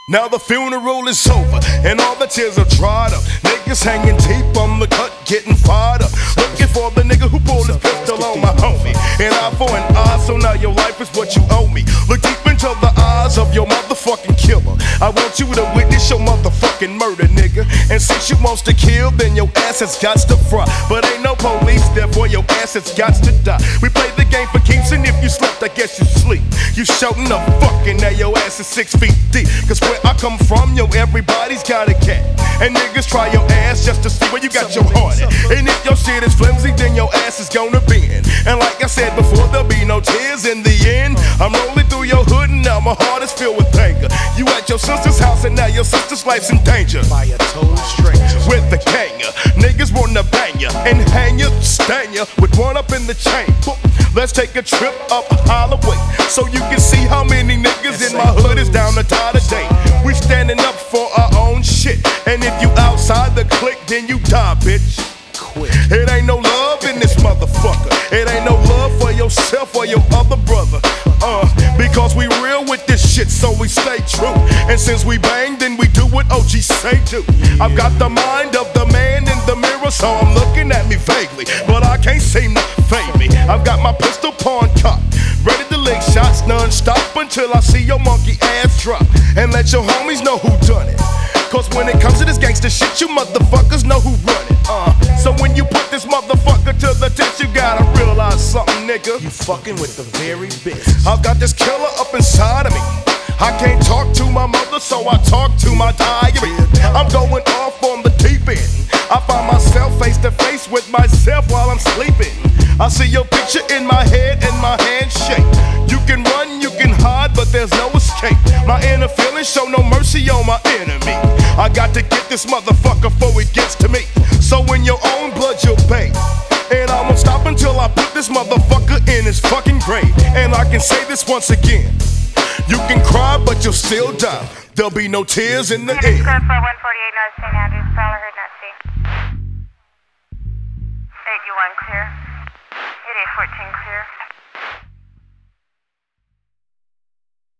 Now the funeral is over, and all the tears are dried up. Niggas hanging deep on the cut, getting fired up. Looking for the nigga who pulled his pistol on my homie. An eye for an eye, so now your life is what you owe me. Look deep into the eyes of your motherfucking killer. I want you to witness your motherfucking murder, nigga. And since you wants to kill, then your ass has got to fry. But ain't no police, therefore your ass has got to die. We play the game for keeps, and if you slept, I guess you sleep. You shouting up fucking, now your ass is 6 feet deep. Cause where I come from, yo, everybody's got a cat. And niggas try your ass just to see where you got your heart at. And if your shit is flimsy, then your ass is gonna bend. And like I said before, there'll be no tears in the end. I'm rolling through your hood and now my heart is filled with anger. You at your sister's house and now your sister's life's in danger. By a total stranger with the ganger. Niggas wanna bang ya and hang ya, stain ya with one up in the chain. Let's take a trip up Holloway so you can see how many niggas in my hood is down to die today. We standing up for our own shit, and if you outside the clique, then you die, bitch. Quit. It ain't no love in this motherfucker. It ain't no love for yourself or your other brother. Because we real with this shit, so we stay true. And since we bang, then we do what OG say do. I've got the mind of the man in the mirror, so I'm looking at me vaguely, but I can't seem to fade me. I've got my pistol pawn cocked, ready to lick shots non-stop until I see your monkey ass drop. And let your homies know who done it. Cause when it comes to this gangster shit, you motherfuckers know who run it. So when you put this motherfucker to the test, you gotta realize something, nigga. You fucking with the very best. I've got this killer up inside of me. I can't talk to my mother, so I talk to my diary. I'm going off on the deep end. I find myself face to face with myself while I'm sleeping. I see your picture in my head and my hand shake. You can run, you can hide, but there's no escape. My inner feelings show no mercy on my enemy. I got to get this motherfucker before he gets to me. So in your own blood you'll pay. And I won't stop until I put this motherfucker in his fucking grave. And I can say this once again. You can cry, but you'll still die. There'll be no tears in the end. 148 North St. Andrews, Prowler heard not see. 81 clear. 8814 clear.